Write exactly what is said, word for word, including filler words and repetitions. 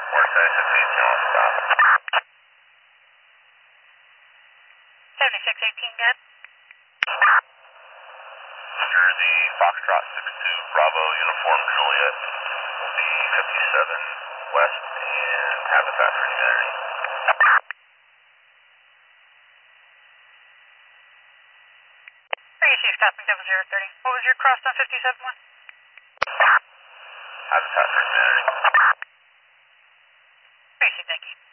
Morning seventy-six eighteen on stop. seventy-six eighteen, good. New Jersey, Foxtrot six two, Bravo, Uniform Juliet. Will be fifty-seven west and habitat for humanity. Receive stopping double zero thirty. What was your cross on fifty-seven one? Habitat for humanity. Receive, thank you.